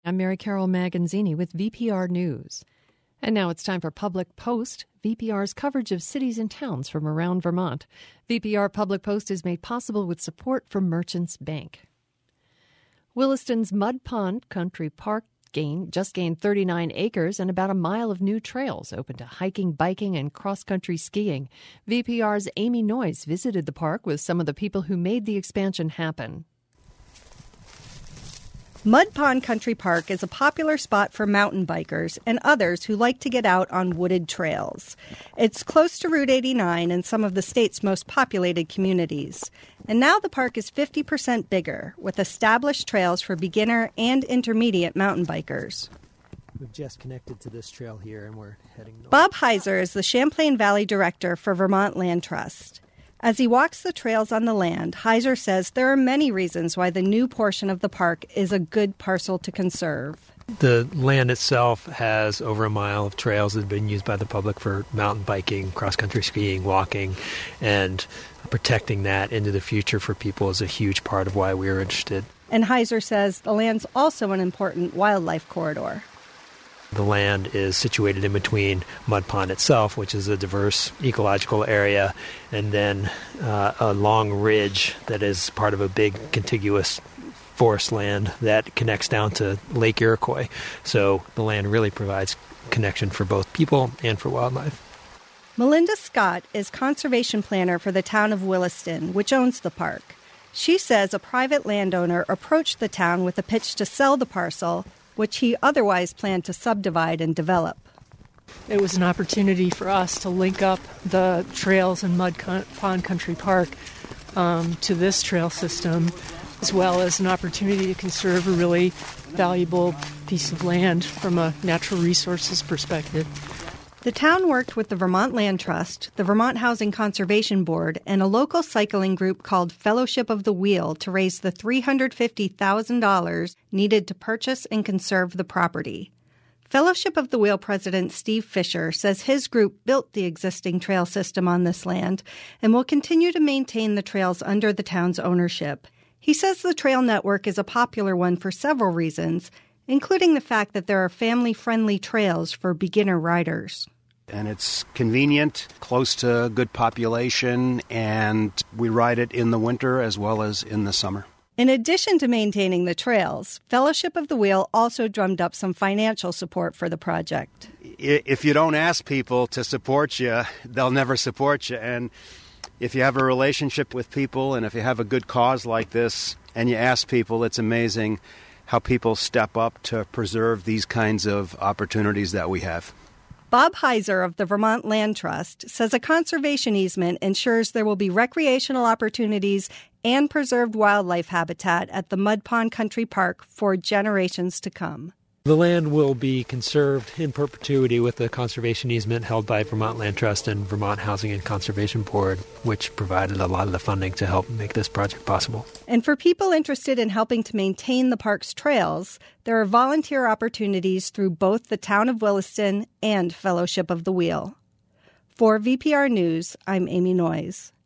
I'm Mary Carol Maganzini with VPR News. And now it's time for Public Post, VPR's coverage of cities and towns from around Vermont. VPR Public Post is made possible with support from Merchants Bank. Williston's Mud Pond Country Park just gained 39 acres and about a mile of new trails open to hiking, biking, and cross-country skiing. VPR's Amy Noyes visited the park with some of the people who made the expansion happen. Mud Pond Country Park is a popular spot for mountain bikers and others who like to get out on wooded trails. It's close to Route 89 and some of the state's most populated communities. And now the park is 50% bigger, with established trails for beginner and intermediate mountain bikers. We've just connected to this trail here and we're heading north. Bob Heiser is the Champlain Valley Director for Vermont Land Trust. As he walks the trails on the land, Heiser says there are many reasons why the new portion of the park is a good parcel to conserve. The land itself has over a mile of trails that have been used by the public for mountain biking, cross-country skiing, walking, and protecting that into the future for people is a huge part of why we were interested. And Heiser says the land's also an important wildlife corridor. The land is situated in between Mud Pond itself, which is a diverse ecological area, and then a long ridge that is part of a big contiguous forest land that connects down to Lake Iroquois. So the land really provides connection for both people and for wildlife. Melinda Scott is conservation planner for the town of Williston, which owns the park. She says a private landowner approached the town with a pitch to sell the parcel, which he otherwise planned to subdivide and develop. It was an opportunity for us to link up the trails in Mud Pond Country Park to this trail system, as well as an opportunity to conserve a really valuable piece of land from a natural resources perspective. The town worked with the Vermont Land Trust, the Vermont Housing Conservation Board, and a local cycling group called Fellowship of the Wheel to raise the $350,000 needed to purchase and conserve the property. Fellowship of the Wheel President Steve Fisher says his group built the existing trail system on this land and will continue to maintain the trails under the town's ownership. He says the trail network is a popular one for several reasons, including the fact that there are family-friendly trails for beginner riders. And it's convenient, close to a good population, and we ride it in the winter as well as in the summer. In addition to maintaining the trails, Fellowship of the Wheel also drummed up some financial support for the project. If you don't ask people to support you, they'll never support you. And if you have a relationship with people and if you have a good cause like this and you ask people, it's amazing how people step up to preserve these kinds of opportunities that we have. Bob Heiser of the Vermont Land Trust says a conservation easement ensures there will be recreational opportunities and preserved wildlife habitat at the Mud Pond Country Park for generations to come. The land will be conserved in perpetuity with the conservation easement held by Vermont Land Trust and Vermont Housing and Conservation Board, which provided a lot of the funding to help make this project possible. And for people interested in helping to maintain the park's trails, there are volunteer opportunities through both the town of Williston and Fellowship of the Wheel. For VPR News, I'm Amy Noyes.